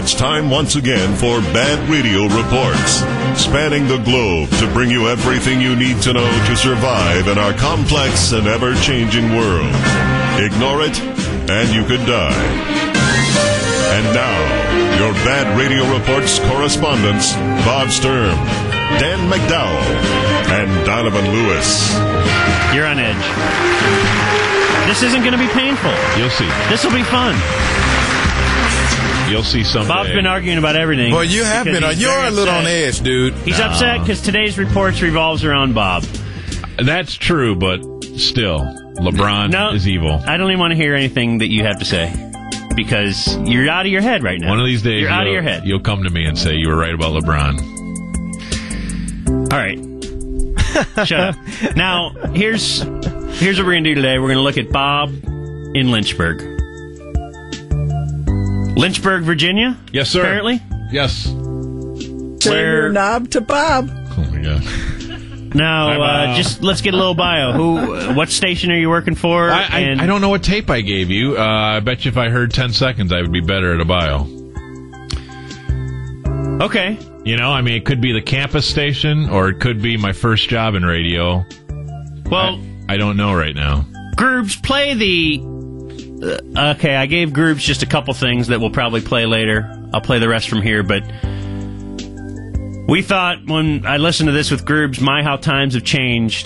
It's time once again for Bad Radio Reports, spanning the globe to bring you everything you need to know to survive in our complex and ever-changing world. Ignore it, and you could die. And now, your Bad Radio Reports correspondents, Bob Sturm, Dan McDowell, and Donovan Lewis. You're on edge. This isn't going to be painful. You'll see. This will be fun. You'll see someday. Bob's been arguing about everything. Well, you have been. You're a little on edge, dude. He's upset because today's reports revolves around Bob. That's true, but still, LeBron is evil. I don't even want to hear anything that you have to say because you're out of your head right now. One of these days, you're out of your head. You'll come to me and say you were right about LeBron. All right. Shut up. Now, here's what we're going to do today. We're going to look at Bob in Lynchburg. Lynchburg, Virginia? Yes, sir. Apparently? Yes. Turn your knob to Bob. Oh, my God. Now, just let's get a little bio. What station are you working for? I don't know what tape I gave you. I bet you if I heard 10 seconds, I would be better at a bio. Okay. You know, I mean, it could be the campus station, or it could be my first job in radio. Well, I don't know right now. Groobs, play the... okay, I gave Groobs just a couple things that we'll probably play later. I'll play the rest from here, but... we thought when I listened to this with Groobs, my how times have changed.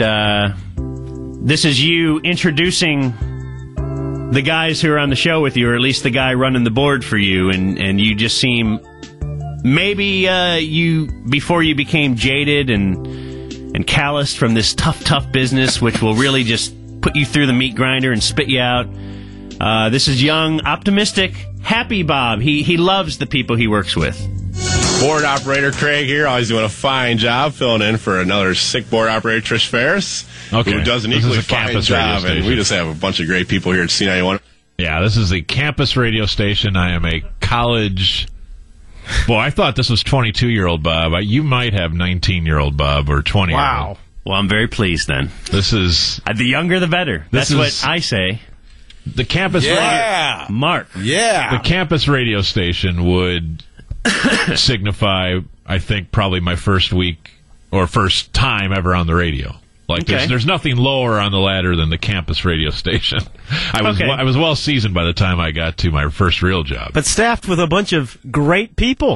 This is you introducing the guys who are on the show with you, or at least the guy running the board for you, and you just seem... maybe before you became jaded and calloused from this tough business, which will really just put you through the meat grinder and spit you out. This is young, optimistic, happy Bob. He loves the people he works with. Board operator Craig here, always doing a fine job filling in for another sick board operator Trish Ferris, who does an equally fine job, and we just have a bunch of great people here at C91. Yeah, this is a campus radio station. I am a college... Boy, I thought this was 22-year-old Bob. You might have 19-year-old Bob or 20-year-old. Wow. Well, I'm very pleased then. This is... the younger the better. That's what I say. The campus radio... Mark. Yeah. The campus radio station would signify, I think, probably my first week or first time ever on the radio. Like, there's nothing lower on the ladder than the campus radio station. I was well seasoned by the time I got to my first real job. But staffed with a bunch of great people.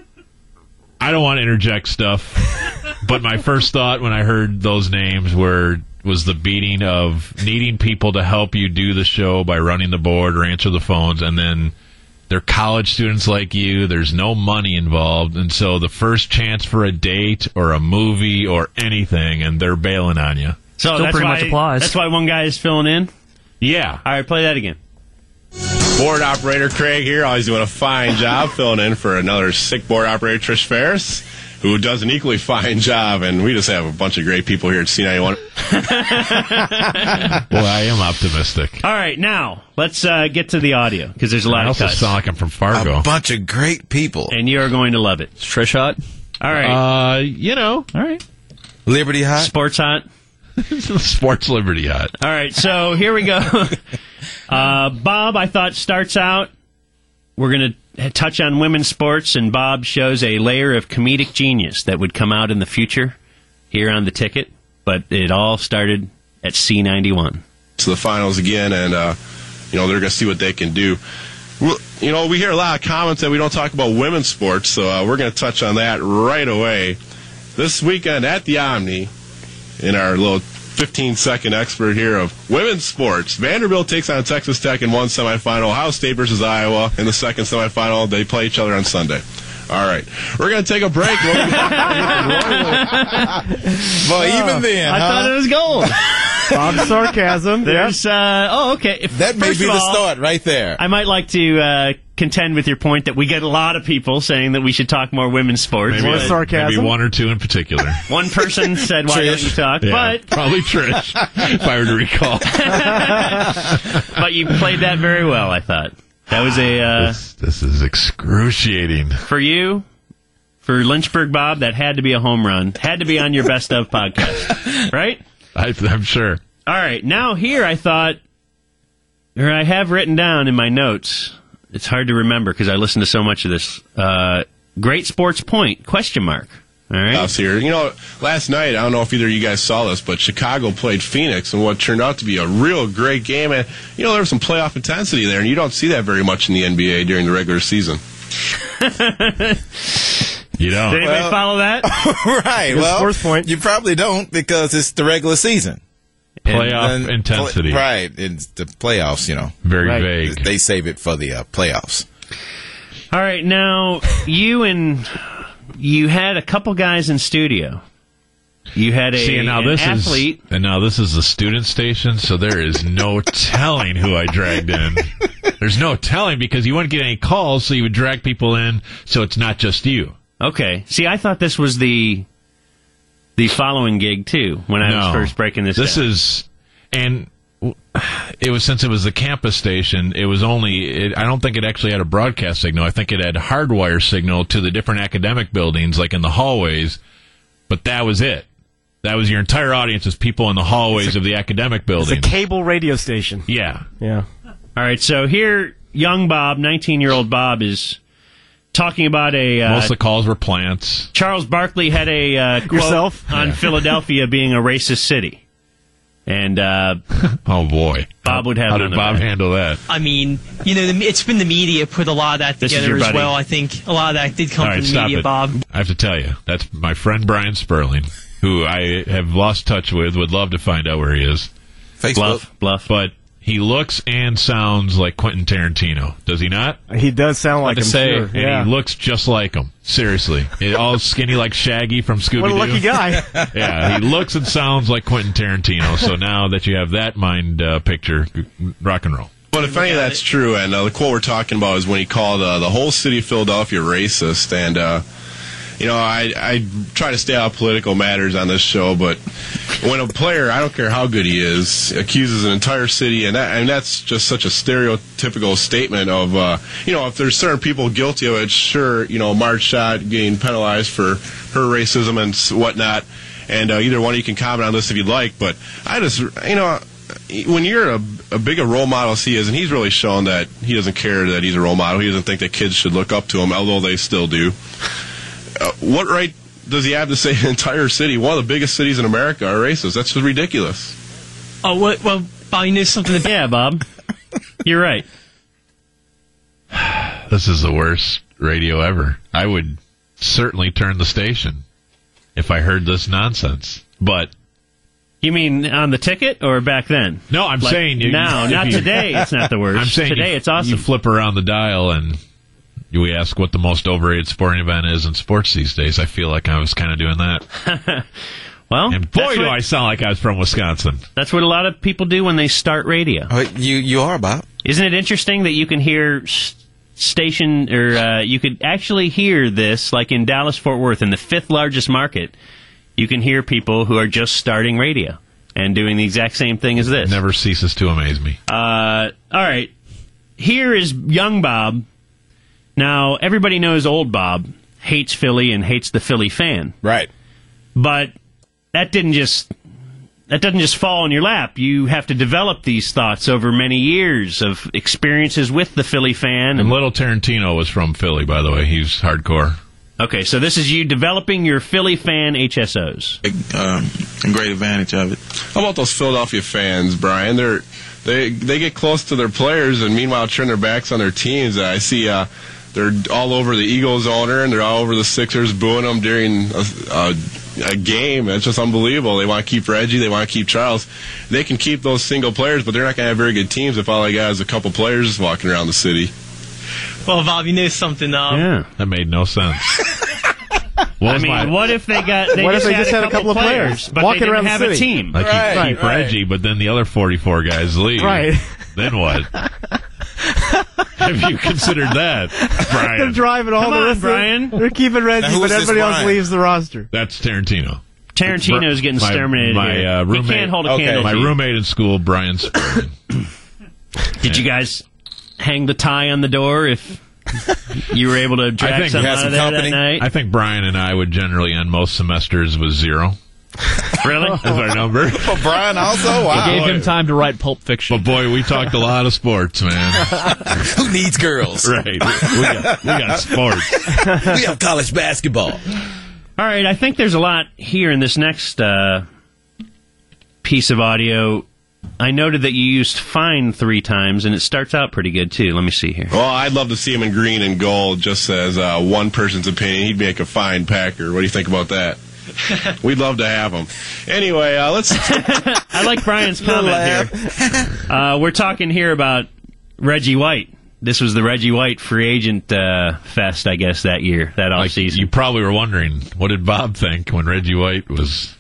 I don't want to interject stuff, but my first thought when I heard those names was the beating of needing people to help you do the show by running the board or answer the phones, and then they're college students like you. There's no money involved, and so the first chance for a date or a movie or anything, and they're bailing on you. So still pretty much applies. That's why one guy is filling in? Yeah. All right, play that again. Board operator Craig here, always doing a fine job filling in for another sick board operator Trish Ferris, who does an equally fine job, and we just have a bunch of great people here at C91. Well, I am optimistic. All right, now, let's get to the audio, because there's a lot of cuts. I also sound like I'm from Fargo. A bunch of great people. And you're going to love it. Is Trish hot? All right. All right. Liberty hot? Sports hot? Sports Liberty hot. All right, so here we go. Bob, I thought, starts out, we're going to touch on women's sports, and Bob shows a layer of comedic genius that would come out in the future here on the ticket, but it all started at C91. To the finals again, and they're going to see what they can do. We hear a lot of comments that we don't talk about women's sports, so we're going to touch on that right away. This weekend at the Omni, in our little 15-second expert here of women's sports, Vanderbilt takes on Texas Tech in one semifinal. Ohio State versus Iowa in the second semifinal. They play each other on Sunday. All right. We're going to take a break. Well, even then, I thought it was gold. Bob's sarcasm. There's, okay. That may be the start right there. I might like to contend with your point that we get a lot of people saying that we should talk more women's sports. More sarcasm. Maybe one or two in particular. One person said, why don't you talk? Yeah, but probably Trish, if I were to recall. But you played that very well, I thought. That was a... This is excruciating. For you, for Lynchburg Bob, that had to be a home run. Had to be on your Best Of podcast. Right? I'm sure. All right. Now here I thought, or I have written down in my notes, It's hard to remember because I listened to so much of this. Great Sports Point, ? All right. Us here. You know, last night, I don't know if either of you guys saw this, but Chicago played Phoenix in what turned out to be a real great game. And, you know, there was some playoff intensity there, and you don't see that very much in the NBA during the regular season. You don't. Did anybody follow that? Right. Good Well, sports point. you probably don't because it's the regular season. Playoff And intensity. Right. It's the playoffs, you know. Very Right. vague. They save it for the playoffs. All right, now you had a couple guys in studio. You had an athlete. This is the student station, so there is no telling who I dragged in. There's no telling because you wouldn't get any calls, so you would drag people in, so it's not just you. Okay. See, I thought this was the following gig too when I was first breaking this down. And it was, since it was the campus station, it was only, I don't think it actually had a broadcast signal. I think it had hardwire signal to the different academic buildings, like in the hallways, but that was it. That was your entire audience, was people in the hallways of the academic buildings. It's a cable radio station. Yeah. Yeah. All right, so here, young Bob, 19-year-old Bob, is talking about Most of the calls were plants. Charles Barkley had a quote Yourself? on Philadelphia being a racist city. And Oh, boy. Bob would have How none did of Bob that. handle that? I mean, you know, it's been the media put a lot of that This is together your as buddy. well. I think a lot of that did come All right, from the stop media, it. Bob. I have to tell you, that's my friend Brian Sperling, who I have lost touch with, would love to find out where he is. Facebook. Bluff. But he looks and sounds like Quentin Tarantino, does he not? He does sound like to him, say, sure. and Yeah. he looks just like him. Seriously, all skinny like Shaggy from Scooby-Doo. What a lucky guy. Yeah, he looks and sounds like Quentin Tarantino. So now that you have that mind picture, rock and roll. But if any of that's true, and the quote we're talking about is when he called the whole city of Philadelphia racist, and you know, I try to stay out of political matters on this show, but when a player, I don't care how good he is, accuses an entire city, and that's just such a stereotypical statement of, you know, if there's certain people guilty of it, sure, you know, Marge Schott getting penalized for her racism and whatnot, and either one of you can comment on this if you'd like, but I just, you know, when you're a big a role model as he is, and he's really shown that he doesn't care that he's a role model, he doesn't think that kids should look up to him, although they still do. What right does he have to say an entire city, one of the biggest cities in America, are racist? That's just ridiculous. Oh, well, Bob, you know something about Yeah, Bob. You're right. This is the worst radio ever. I would certainly turn the station if I heard this nonsense. But You mean on the ticket or back then? no, I'm Like, saying no, if not you- today. It's not the worst. I'm saying today it's awesome. You flip around the dial and we ask what the most overrated sporting event is in sports these days. I feel like I was kind of doing that. Well, And boy, do I sound like I was from Wisconsin. that's what a lot of people do when they start radio. Oh, you are, Bob. Isn't it interesting that you can hear station, or you could actually hear this, like in Dallas-Fort Worth, in the 5th largest market, you can hear people who are just starting radio and doing the exact same thing as this. Never ceases to amaze me. All right. Here is young Bob. Now, everybody knows old Bob hates Philly and hates the Philly fan. Right. But that doesn't just fall in your lap. You have to develop these thoughts over many years of experiences with the Philly fan. And little Tarantino was from Philly, by the way. He's hardcore. Okay, so this is you developing your Philly fan HSOs. A great advantage of it. How about those Philadelphia fans, Brian? They get close to their players and meanwhile turn their backs on their teams. I see they're all over the Eagles owner and they're all over the Sixers booing them during a game. It's just unbelievable. They want to keep Reggie. They want to keep Charles. They can keep those single players, but they're not going to have very good teams if all they got is a couple players walking around the city. Well, Bob, you know something. Yeah. That made no sense. What if they just had a couple of players, but walking they didn't around the have a city? team? Like Right, you keep right. Reggie, but then the other 44 guys leave. Right. Then what? Have you considered that, They're Brian? driving all Come the on, rest Brian. of They're keeping Reggie, Now, who but is this everybody else Brian? leaves the roster. That's Tarantino. Tarantino's getting My- exterminated my, here. roommate- He can't hold a Okay. candle My to you. roommate in school, Brian Sperling. Did you guys hang the tie on the door if you were able to drag think some we had out some of there company. that night? I think Brian and I would generally end most semesters with 0. Really? That's our number. Oh, Brian also? Wow. Gave him time to write Pulp Fiction. But boy, we talked a lot of sports, man. Who needs girls? Right. We got sports. We have college basketball. All right, I think there's a lot here in this next piece of audio. I noted that you used fine 3 times, and it starts out pretty good, too. Let me see here. Well, I'd love to see him in green and gold, just as one person's opinion. He'd make a fine Packer. What do you think about that? We'd love to have him. Anyway, let's... I like Brian's comment here. We're talking here about Reggie White. This was the Reggie White free agent fest, I guess, that year, that offseason. You probably were wondering, what did Bob think when Reggie White was...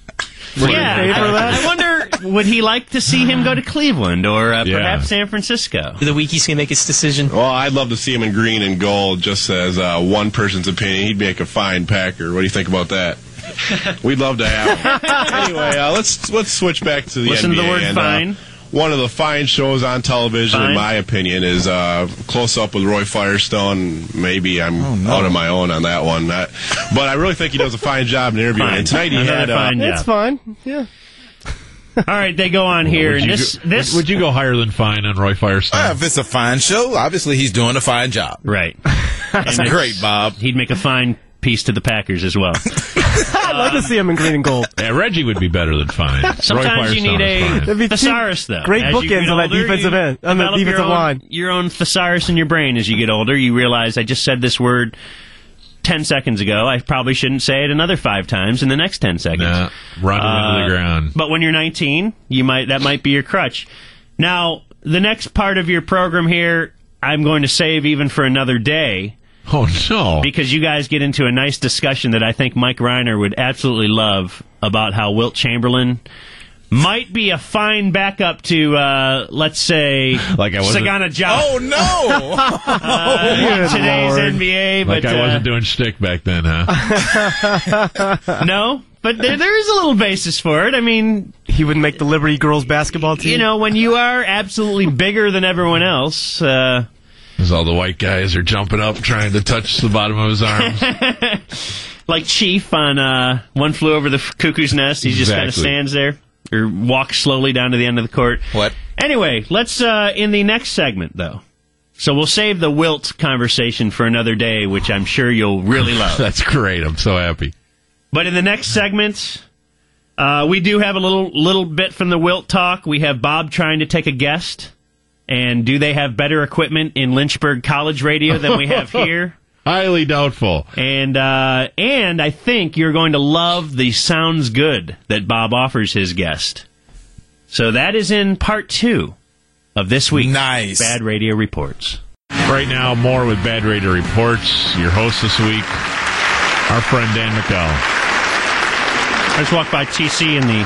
I wonder, would he like to see him go to Cleveland or perhaps San Francisco? The week he's going to make his decision. Well, I'd love to see him in green and gold, just as one person's opinion. He'd make a fine Packer. What do you think about that? We'd love to have him. Anyway, let's switch back to the Listen NBA. to the word fine. One of the fine shows on television, in my opinion, is Close Up with Roy Firestone. Maybe I'm out on my own on that one. But I really think he does a fine job in interviewing. And tonight he had... That's fine. Yeah. All right, they go on here. Would you go higher than fine on Roy Firestone? If it's a fine show, obviously he's doing a fine job. Right. That's great, Bob. He'd make a fine piece to the Packers as well. I'd like to see him in green and gold. Yeah, Reggie would be better than fine. Sometimes you need a thesaurus, though. Great bookends on that defensive end, on the defensive line. Your own thesaurus in your brain as you get older. You realize I just said this word 10 seconds ago. I probably shouldn't say it another 5 times in the next 10 seconds. Nah, run it into the ground. But when you're 19, that might be your crutch. Now, the next part of your program here, I'm going to save even for another day. Oh, no. Because you guys get into a nice discussion that I think Mike Reiner would absolutely love about how Wilt Chamberlain might be a fine backup to, let's say, Sagana Job. Oh, no! Today's NBA. Like I wasn't doing shtick back then, huh? No, but there is a little basis for it. I mean... He would make the Liberty girls basketball team. You know, when you are absolutely bigger than everyone else... As all the white guys are jumping up trying to touch the bottom of his arms. Like Chief on One Flew Over the Cuckoo's Nest. He just kind of stands there or walks slowly down to the end of the court. What? Anyway, let's, in the next segment, though. So we'll save the Wilt conversation for another day, which I'm sure you'll really love. That's great. I'm so happy. But in the next segment, we do have a little bit from the Wilt talk. We have Bob trying to take a guest. And do they have better equipment in Lynchburg College Radio than we have here? Highly doubtful. And I think you're going to love the sounds good that Bob offers his guest. So that is in part 2 of this week's Bad Radio Reports. Right now, more with Bad Radio Reports. Your host this week, our friend Dan McCall. I just walked by TC in the...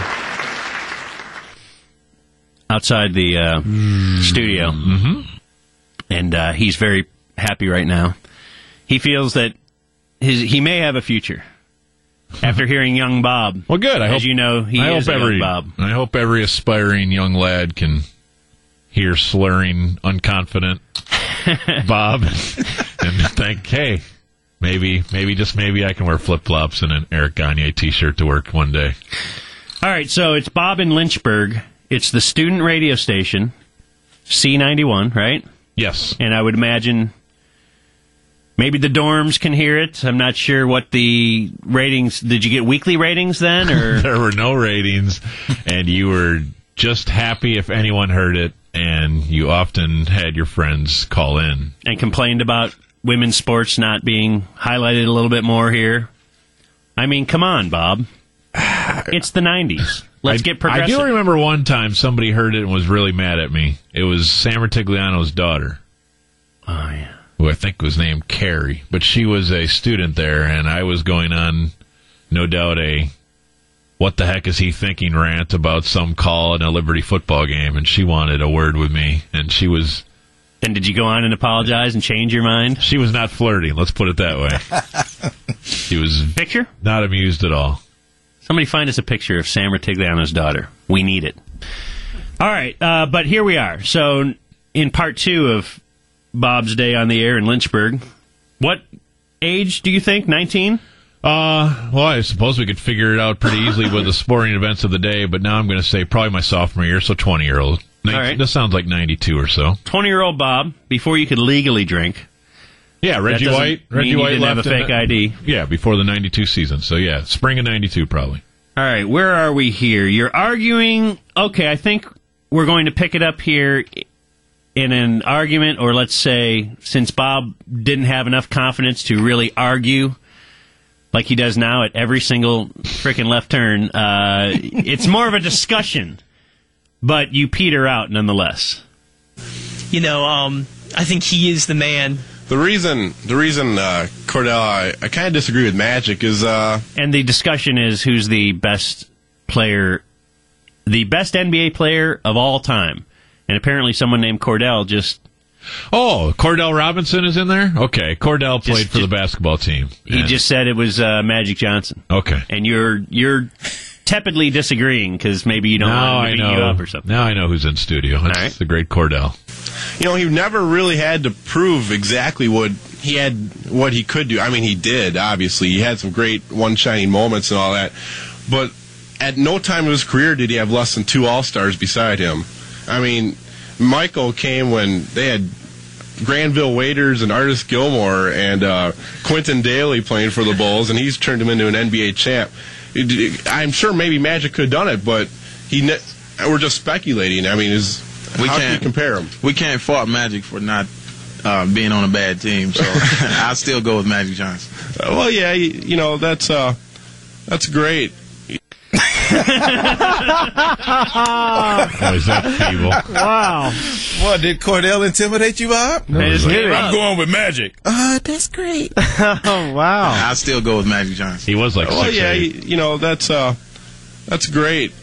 outside the studio. Mm-hmm. And he's very happy right now. He feels that he may have a future after hearing young Bob. Well, good. As you know, he is young Bob. I hope every aspiring young lad can hear slurring, unconfident Bob and think, hey, maybe, just maybe I can wear flip-flops and an Eric Gagne T-shirt to work one day. All right, so it's Bob in Lynchburg. It's the student radio station, C91, right? Yes. And I would imagine maybe the dorms can hear it. I'm not sure what the ratings... Did you get weekly ratings then? Or there were no ratings, and you were just happy if anyone heard it, and you often had your friends call in. And complained about women's sports not being highlighted a little bit more here. I mean, come on, Bob. It's the 90s. Let's get progressive. I do remember one time somebody heard it and was really mad at me. It was Sam Ratigliano's daughter. Oh, yeah. Who I think was named Carrie. But she was a student there, and I was going on, no doubt, a what the heck is he thinking rant about some call in a Liberty football game, and she wanted a word with me, and she was... Then did you go on and apologize and change your mind? She was not flirting, let's put it that way. She was... Picture? Not amused at all. Somebody find us a picture of Sam Ratigliano's daughter. We need it. All right, but here we are. So in part 2 of Bob's day on the air in Lynchburg, what age do you think? 19? Well, I suppose we could figure it out pretty easily with the sporting events of the day, but now I'm going to say probably my sophomore year, so 20-year-old. All right. That sounds like 92 or so. 20-year-old Bob, before you could legally drink. Yeah, Reggie doesn't White. mean Reggie you White didn't have left a fake ID. Yeah, before the 92 season. So, yeah, spring of 92 probably. All right, where are we here? You're arguing. Okay, I think we're going to pick it up here in an argument, or let's say, since Bob didn't have enough confidence to really argue like he does now at every single frickin' left turn, it's more of a discussion, but you peter out nonetheless. You know, I think he is the man. The reason, Cordell, I kind of disagree with Magic is, And the discussion is who's the best player, the best NBA player of all time. And apparently someone named Cordell just... Oh, Cordell Robinson is in there? Okay, Cordell played for the basketball team. He just said it was Magic Johnson. Okay. And you're tepidly disagreeing because maybe you don't want him to beat you up or something. Now I know who's in studio. That's the great Cordell. You know, he never really had to prove exactly what he could do. I mean, he did, obviously. He had some great one-shining moments and all that. But at no time of his career did he have less than 2 All-Stars beside him. I mean, Michael came when they had Granville Waiters and Artis Gilmore and Quentin Daly playing for the Bulls, and he's turned him into an NBA champ. I'm sure maybe Magic could have done it, but we're just speculating. I mean, how can you compare him? We can't fault Magic for not being on a bad team, so I'll still go with Magic Johnson. Well, yeah, you know, that's great. Oh, is that feeble? Wow. Well, did Cordell intimidate you, Bob? No, I'm going with Magic. That's great. Oh, wow. I'll still go with Magic Johnson. He was like 6'8". Well, yeah, you know, that's great.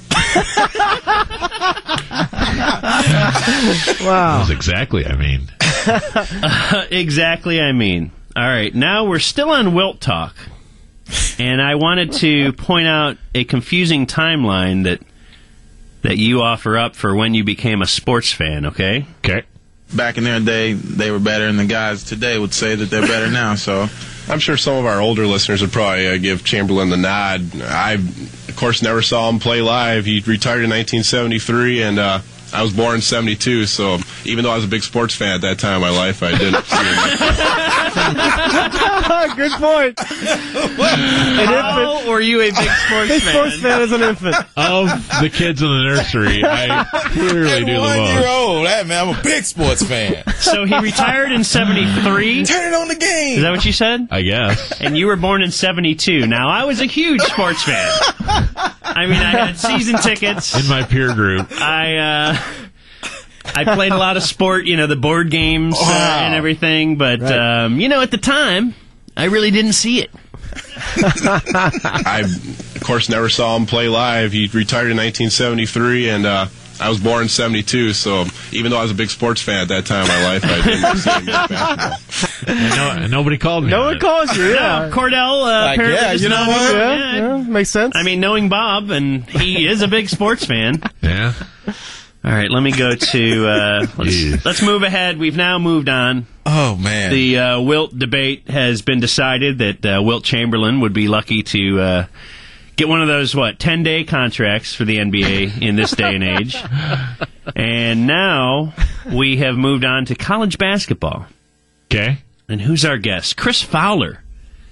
Wow. That's exactly, I mean. Exactly, I mean. All right, now we're still on Wilt Talk. And I wanted to point out a confusing timeline that you offer up for when you became a sports fan, okay? Okay. Back in their day, they were better, and the guys today would say that they're better now, so... I'm sure some of our older listeners would probably give Chamberlain the nod. I, of course, never saw him play live. He retired in 1973, and I was born in 72, so even though I was a big sports fan at that time in my life, I didn't see him. Good point. How were you a big sports Big fan? sports fan as an infant. Of the kids in the nursery, I clearly do the most. 1-year-old. Hey, man, I'm a big sports fan. So he retired in 73? Turn it on the game. Is that what you said? I guess. And you were born in 72. Now, I was a huge sports fan. I mean, I had season tickets. In my peer group. I played a lot of sport, you know, the board games and everything. But, you know, at the time, I really didn't see it. I, of course, never saw him play live. He retired in 1973, and I was born in 72, so even though I was a big sports fan at that time in my life, I didn't see him play basketball. And nobody called me. No one calls you, yeah. No, Cordell, apparently yeah, does you know not- what? Yeah, makes sense. I mean, knowing Bob, and he is a big sports fan. Yeah. All right, let me go to, let's move ahead. We've now moved on. Oh, man. The Wilt debate has been decided that Wilt Chamberlain would be lucky to get one of those, 10-day contracts for the NBA in this day and age. And now we have moved on to college basketball. Okay. And who's our guest? Chris Fowler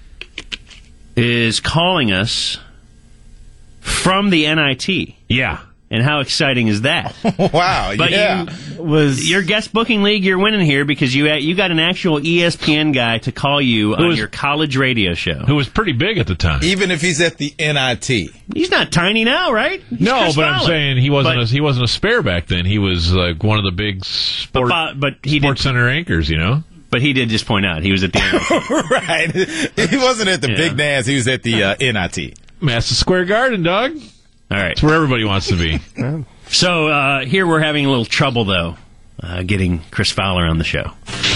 is calling us from the NIT. Yeah. And how exciting is that? Wow, But yeah. your guest booking league, you're winning here because you got an actual ESPN guy to call you on your college radio show. Who was pretty big at the time. Even if he's at the NIT. He's not tiny now, right? He's No, Chris but I'm Fowler. saying he wasn't a spare back then. He was like one of the big Sports Center anchors, you know? But he did just point out he was at the NIT. Right. He wasn't at the big dance. He was at the NIT. Madison Square Garden, dog. All right. It's where everybody wants to be. So here we're having a little trouble, though, getting Chris Fowler on the show.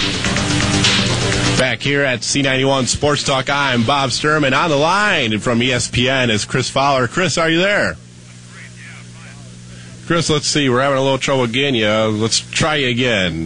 Back here at C91 Sports Talk, I'm Bob Sturman. On the line from ESPN is Chris Fowler. Chris, are you there? Chris, let's see. We're having a little trouble getting you. Let's try you again.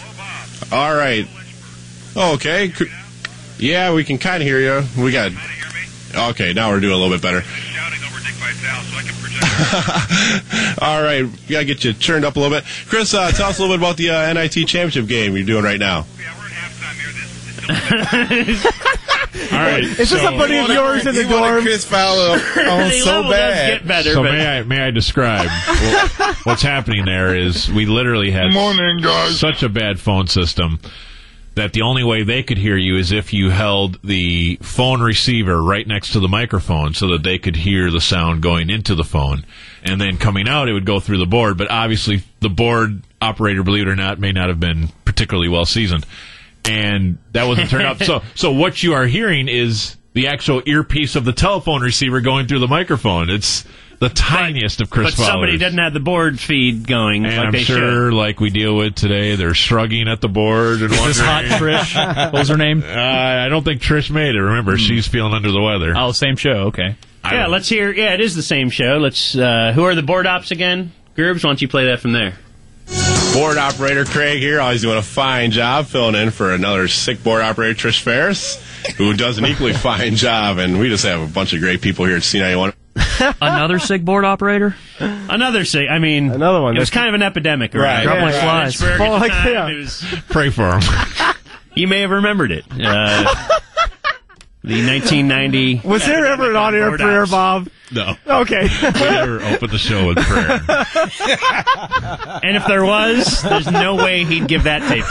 All right. Okay. Yeah, we can kind of hear you. We got... Okay, now we're doing a little bit better. Shouting over Dick Vitale so I can project. All right, we got to get you turned up a little bit. Chris, tell us a little bit about the NIT championship game you're doing right now. Yeah, we're at halftime here. All right. Is this a buddy of yours in the dorm? Chris Fowler on The so level does bad. get better, So but may I describe what's happening there is we literally had such a bad phone system that the only way they could hear you is if you held the phone receiver right next to the microphone so that they could hear the sound going into the phone. And then coming out, it would go through the board. But obviously, the board operator, believe it or not, may not have been particularly well seasoned. And that wasn't turned up. So what you are hearing is the actual earpiece of the telephone receiver going through the microphone. It's the tiniest of Chris but Fowler's. somebody doesn't have the board feed going And like I'm they sure, should. like we deal with today, they're shrugging at the board and wondering. This hot Trish, what was her name? I don't think Trish made it. Remember, she's feeling under the weather. Oh, same show. Okay. Yeah, let's hear. Yeah, it is the same show. Let's. Who are the board ops again? Gerbs, why don't you play that from there? Board operator Craig here, always doing a fine job filling in for another sick board operator, Trish Ferris, who does an equally fine job. And we just have a bunch of great people here at C91. Another SIG board operator? Another say. I mean, Another one. It was kind of an epidemic, Right. Drop like flies. Lynchburg Well, at the like, time. yeah. It was, Pray for him. you may have remembered it. The 1990. Was there ever an on-air Board prayer, ops. Bob? No. Okay. We never opened the show with prayer. And if there was, there's no way he'd give that tape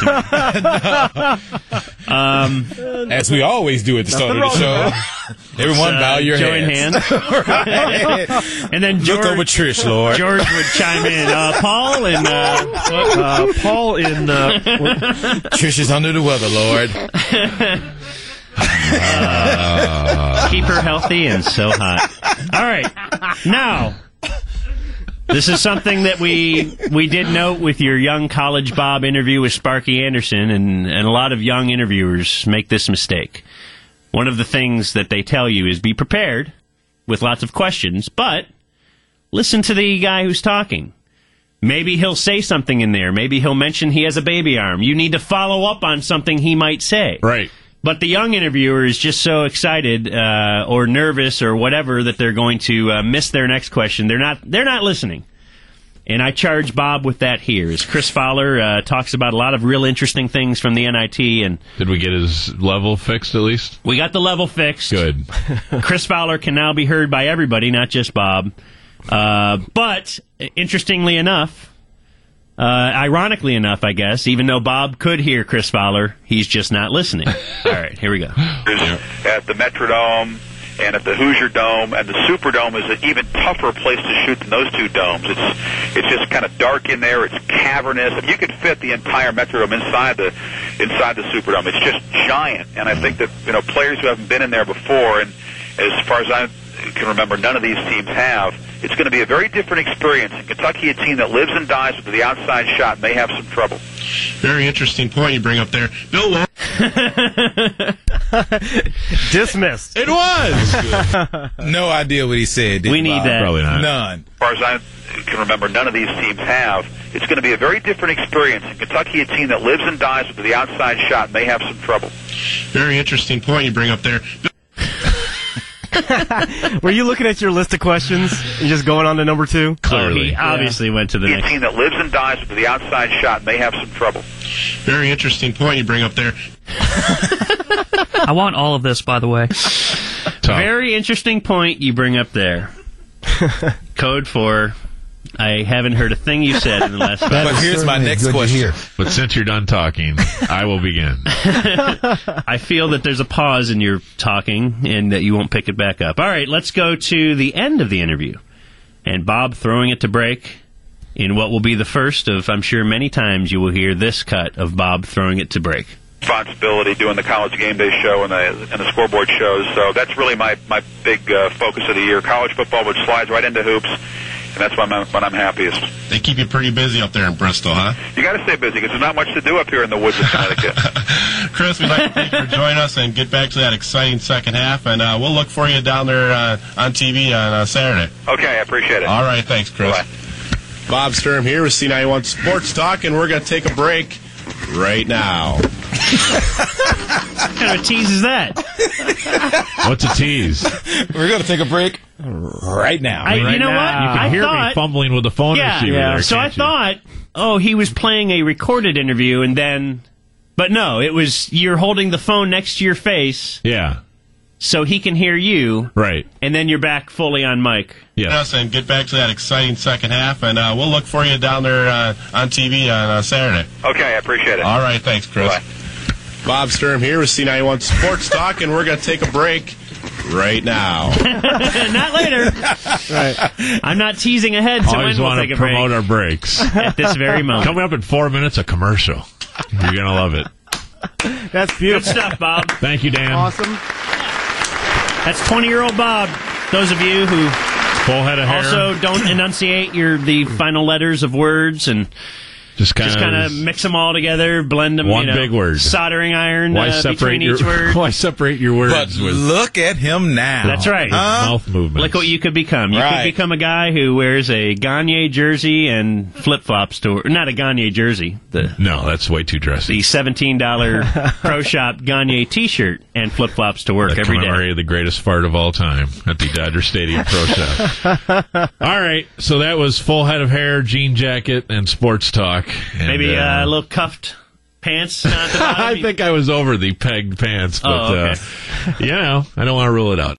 to me. As we always do at the start of the show. Everyone bow your join heads. hands. And then Look over George, Trish, Lord. George would chime in. Paul and Paul in... Trish is under the weather, Lord. keep her healthy and so hot. All right. Now, this is something that we did note with your young college Bob interview with Sparky Anderson, and a lot of young interviewers make this mistake. One of the things that they tell you is be prepared with lots of questions, but listen to the guy who's talking. Maybe he'll say something in there. Maybe he'll mention he has a baby arm. You need to follow up on something he might say. Right. But the young interviewer is just so excited or nervous or whatever that they're going to miss their next question. They're not listening. And I charge Bob with that here. As Chris Fowler talks about a lot of real interesting things from the NIT, and Did we get his level fixed at least? we got the level fixed. Good. Chris Fowler can now be heard by everybody, not just Bob. But interestingly enough, ironically enough, I guess, even though Bob could hear Chris Fowler, he's just not listening. All right, here we go. At the Metrodome and at the Hoosier Dome, and the Superdome is an even tougher place to shoot than those two domes. It's just kind of dark in there. It's cavernous. If you could fit the entire Metrodome inside the Superdome, it's just giant. And I think that players who haven't been in there before, and as far as I can remember, none of these teams have. It's going to be a very different experience. In Kentucky, a team that lives and dies with the outside shot may have some trouble. Very interesting point you bring up there. Bill Walsh. Dismissed. It was! No idea what he said. Did We you, need Bob? that. Probably not. None. As far as I can remember, none of these teams have. It's going to be a very different experience. In Kentucky, a team that lives and dies with the outside shot may have some trouble. Very interesting point you bring up there. Were you looking at your list of questions and just going on to number 2? Clearly. He obviously went to the A next. team that lives and dies with the outside shot may have some trouble. Very interesting point you bring up there. I want all of this, by the way. Tough. Very interesting point you bring up there. Code for I haven't heard a thing you said in the last 5 But here's my next question. But since you're done talking, I will begin. I feel that there's a pause in your talking and that you won't pick it back up. All right, let's go to the end of the interview. And Bob throwing it to break in what will be the first of, I'm sure, many times you will hear this cut of Bob throwing it to break. Responsibility doing the college game day show and the scoreboard shows. So that's really my big focus of the year. College football, which slides right into hoops. And that's when I'm happiest. They keep you pretty busy up there in Bristol, huh? You got to stay busy because there's not much to do up here in the woods of Connecticut. Chris, we'd like to thank you for joining us and get back to that exciting second half. And we'll look for you down there on TV on Saturday. Okay, I appreciate it. All right, thanks, Chris. Bye. Bob Sturm here with C91 Sports Talk, and we're going to take a break right now. What kind of a tease is that? What's a tease? We're going to take a break right now. You know what? You can hear me fumbling with the phone receiver there, so I can't you? thought, he was playing a recorded interview, and then... But no, it was you're holding the phone next to your face. Yeah. So he can hear you. Right. And then you're back fully on mic. Yes, and get back to that exciting second half, and we'll look for you down there on TV on Saturday. Okay, I appreciate it. All right, thanks, Chris. Bye. Bob Sturm here with C91 Sports Talk, and we're going to take a break right now. Not later. Right. I'm not teasing ahead to Always when we'll want take to a break. promote our breaks. At this very moment. Coming up in 4 minutes, a commercial. You're going to love it. That's Good beautiful. stuff, Bob. Thank you, Dan. Awesome. That's 20-year-old Bob. Those of you who Full head of hair. also don't enunciate the final letters of words and just kind of mix them all together, blend them. One big word. Soldering iron between each your, word. Why separate your words But with look at him now. That's right. mouth movements? Look what you could become. You Right. could become a guy who wears a Gagne jersey and flip-flops to not a Gagne jersey. No, that's way too dressy. The $17 Pro Shop Gagne T-shirt and flip-flops to work That every day. commemorated the greatest fart of all time at the Dodger Stadium Pro Shop. All right, so that was full head of hair, jean jacket, and sports talk. And, Maybe a little cuffed pants at the bottom. I think I was over the pegged pants, but okay. I don't want to rule it out.